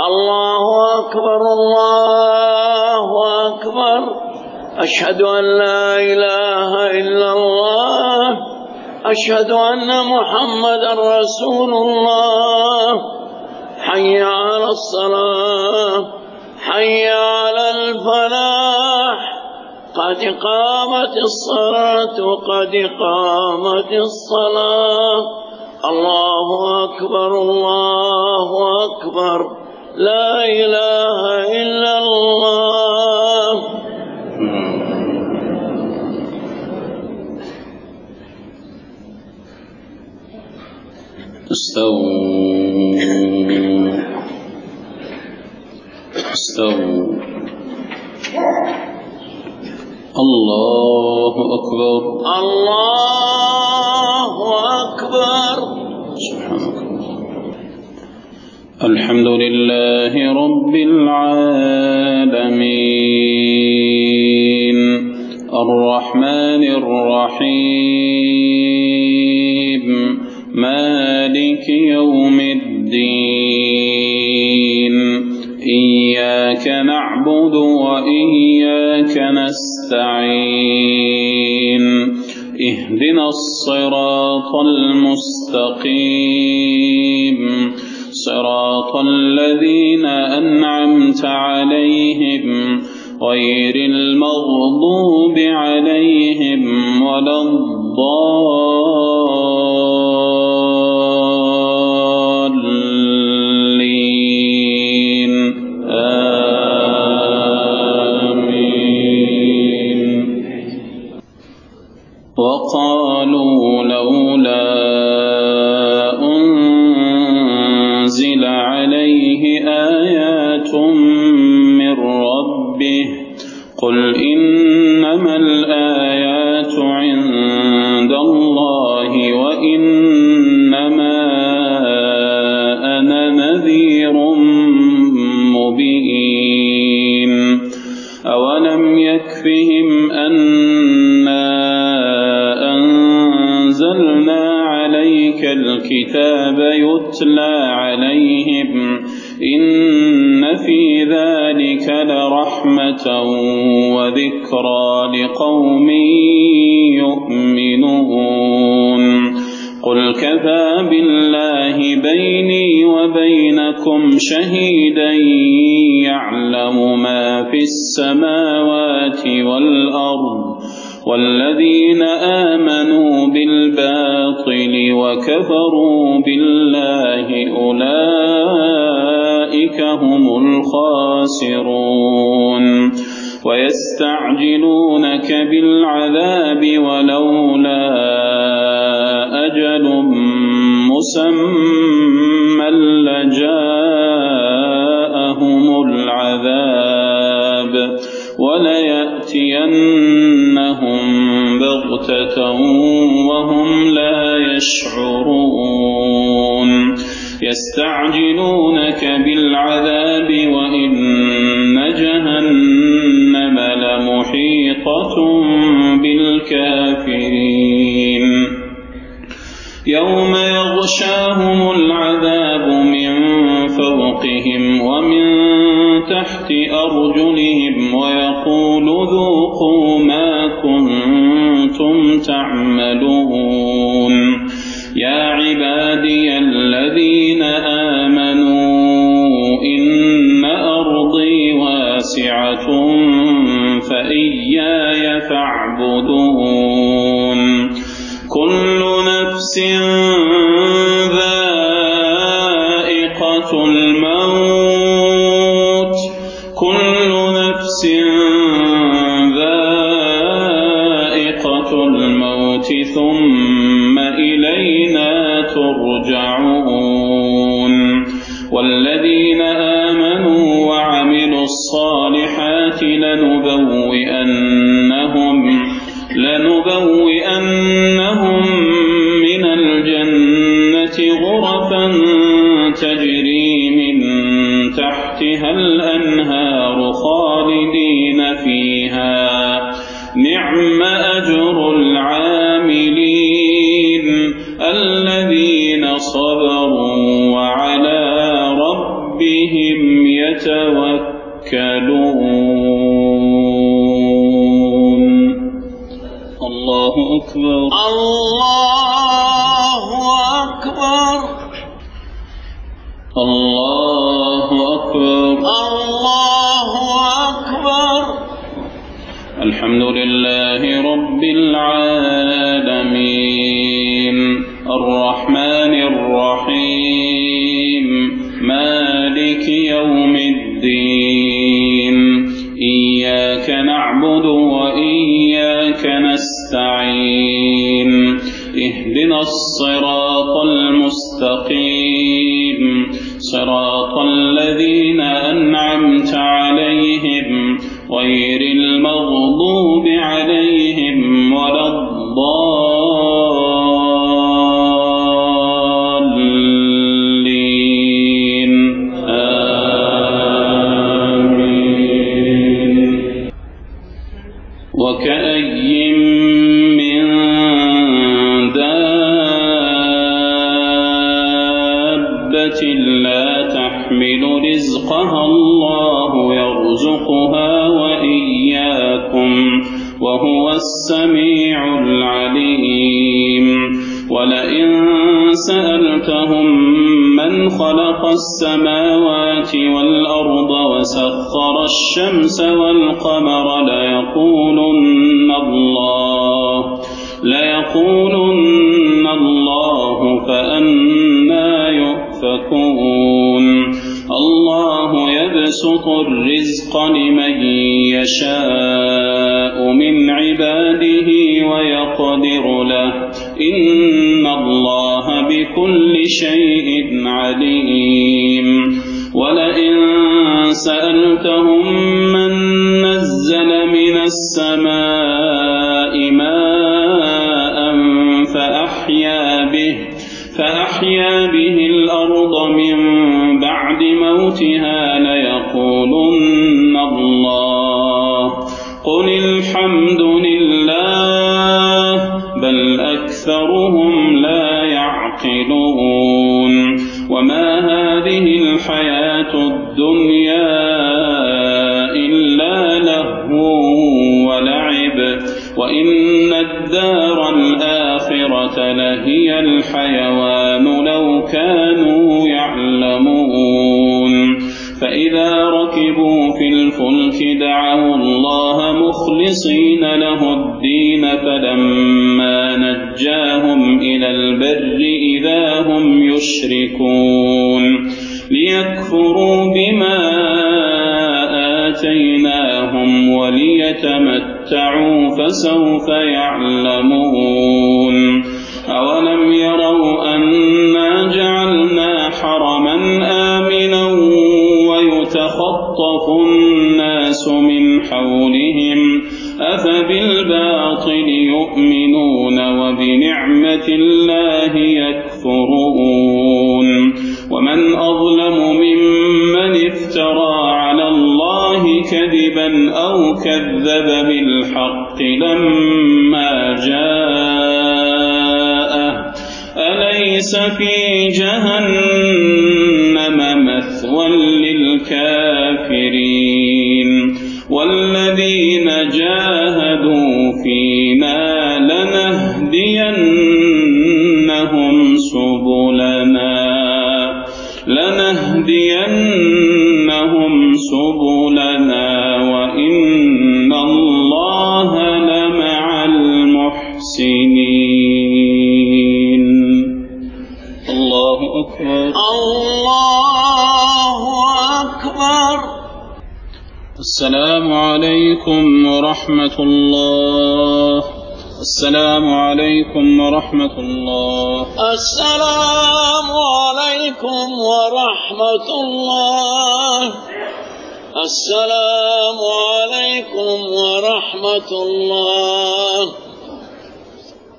الله أكبر الله أكبر. أشهد أن لا إله إلا الله. أشهد أن محمدا رسول الله. حي على الصلاة حي على الفلاح. قد قامت الصلاة قد قامت الصلاة. الله أكبر الله أكبر. لا إله إلا الله. استووا. الله أكبر الله أكبر. الحمد لله رب العالمين الرحمن الرحيم مالك يوم الدين. إياك نعبد وإياك نستعين. اهدنا الصراط المستقيم صراط الذين أنعمت عليهم غير المغضوب عليهم ولا الضالين. آمين. وقالوا لولا أنزل عليه آيات من ربه قل إنما الآيات عند الله وإنما أنا نذير مبين. أولم يكفهم أنا أنزلنا عليك الكتاب يتلى عليهم إن في ذلك لرحمة وذكرى لقوم يؤمنون. قل كفى بالله بيني وبينكم شهيدا يعلم ما في السماوات والأرض والذين آمنوا بالباطل وكفروا بالله أولئك هم الخاسرون. ويستعجلونك بالعذاب ولولا أجل مسمى لجاءهم العذاب وليأتينهم بغتة وهم لا يشعرون. يستعجلونك بالعذاب وإن جهنم لمحيطة بالكافرين. يوم يغشاهم العذاب من فوقهم ومن تحت أرجلهم ويقول ذوقوا ما كنتم تعملون. يا عبادي الذين آمنوا إن أرضي واسعة فإياي فاعبدون. كل نفس ذائقة الموت كل نفس ذائقة الموت ثم إلينا ترجعون. والذين آمنوا وعملوا الصالحات لنبوئنهم من الجنة غرفا تجري من تحتها الأنهار خالدين فيها نعم أجر العاملين الذين صبروا وعلى ربهم ربهم يتوكلون. الله أكبر. الله أكبر. الله أكبر. الله أكبر. الحمد لله رب العالمين الرحمن الرحيم مالك يوم الدين إياك نعبد وإياك نستعين اهدنا الصراط المستقيم صراط الذين أنعمت عليهم غير المغضوب عليهم ولا الضالين آمين. وكأي من دابة لا تحمل رزقها الله يرزقها وإياكم وهو السميع العليم. ولئن سألتهم من خلق السماوات والأرض وسخر الشمس والقمر ليقولن الله فأنى يؤفكون. الله يبسط الرزق لمن يشاء من عباده ويقدر له إن الله بكل شيء عليم. ولئن سألتهم من نزل من السماء ماء فأحيا به الأرض من بعد موتها ليقولن الله قل الحمد لله بل أكثرهم لا يعقلون. وما هذه الحياة الدنيا إلا لهو ولعب وإن الدار الآخرة لهي الحيوان لو كانوا يعلمون. فإذا ركبوا في الفلك دعوا الله مخلصين له الدين فلما نجاهم إلى البر إذا هم يشركون ليكفروا بما آتيناهم وليتمتعوا فسوف يعلمون. أولم يروا أنا جعلنا حرما آمنا ويتخطف الناس من حولهم أفبالباطل يؤمنون وبنعمة الله يكفرون. ومن أظلم ممن افترى على الله كذبا أو كذب بالحق لما جاءه أليس في جهنم مثوى للكافرين. والذين جاهدوا فينا لنهدينهم سبلنا وإن الله لمع المحسنين. الله أكبر. الله أكبر. السلام عليكم ورحمة الله. السلام عليكم ورحمة الله. السلام عليكم ورحمة الله. السلام عليكم ورحمة الله.